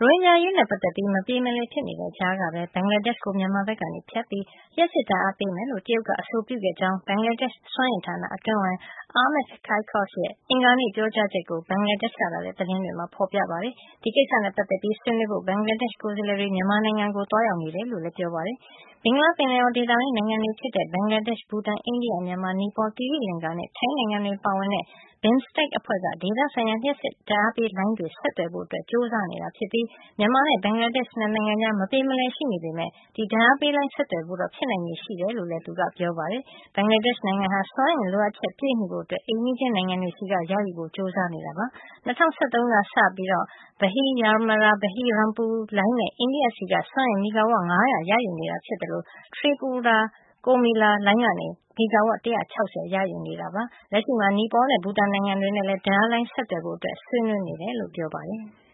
ရိုဟင်ဂျာအရေးနဲ့ပတ်သက်ပြီး မပြေမလည်ဖြစ်နေတဲ့ကြားကပဲ ဘင်္ဂလားဒေ့ရှ်ကို မြန်မာဘက်ကဖြတ်ပြီး လျှပ်စစ်ဓါတ်အားပေးမယ်လို့ တရုတ်က အဆိုပြုခဲ့ကြောင်း ဘင်္ဂလားဒေ့ရှ် စွမ်းအင်ဌာန အတွင်းဝန် Ahmad Kaikauss ရဲ့ အင်္ဂါနေ့ ပြောကြားချက်ကို ဘင်္ဂလားဒေ့ရှ်ကလာတဲ့ သတင်းတွေမှာ ဖေါ်ပြထားပါတယ်။ ဒီကိစ္စနဲ့ပတ်သက်ပြီး ဆွေးနွေးဖို့ ဘင်္ဂလားဒေ့ရှ် ကိုယ်စားလှယ်တွေ မြန်မာနိုင်ငံကို သွားရောက်နေတယ်လို့လည်း ပြောပါတယ်။ ဘင်္ဂလားပင်လယ်အော်ဒေသတွင်း နိုင်ငံတွေဖြစ်တဲ့ ဘင်္ဂလားဒေ့ရှ်၊ ဘူတန်၊ အိန္ဒိယ၊ မြန်မာ၊ နီပေါ၊ သီရိလင်္ကာနဲ့ ထိုင်းနိုင်ငံတွေပါဝင်တဲ့ BIMSTEC အဖွဲ့က ဒေသဆိုင်ရာ လျှပ်စစ်ဓါတ်အားပေးလိုင်းတွေ ဆက်သွယ်ဖို့ ကြိုးစားနေတာဖြစ်ပြီး မြန်မာနဲ့ ဘင်္ဂလားဒေ့ရှ် ၂ နိုင်ငံကြား မပြေမလည်ရှိနေပေမယ့် ဒီဓါတ်အားပေးလိုင်း ဆက်သွယ်ဖို့တော့ ဖြစ်နိုင်ခြေရှိတယ်လို့လည်း သူကပြောပါတယ်။ ဘင်္ဂလားဒေ့ရှ်နိုင်ငံဟာ စွမ်းအင်လိုအပ်ချက်ပြည့်မီဖို့ အိမ်နီးချင်းနိုင်ငံတွေဆီက ရယူဖို့ ကြိုးစားနေတာပါ။ ၂၀၁၃ ကစပြီး Bhil-Yarmara-Bhil-Rampur လိုင်းနဲ့ အိန္ဒိယဆီက စွမ်းအင် မီဂါဝပ် ၅၀၀ ရယူနေတာဖြစ်သလို Tripura-Komila လိုင်းကနေ မီဂါဝပ် ၁၆၀ ရယူနေတာပါ။ လက်ရှိမှာ နီပေါနဲ့ ဘူတန်နိုင်ငံတွေနဲ့လည်း ဓါတ်အားလိုင်း ဆက်သွယ်ဖို့ ဆွေးနွေးနေတယ်လို့ ပြောပါတယ်။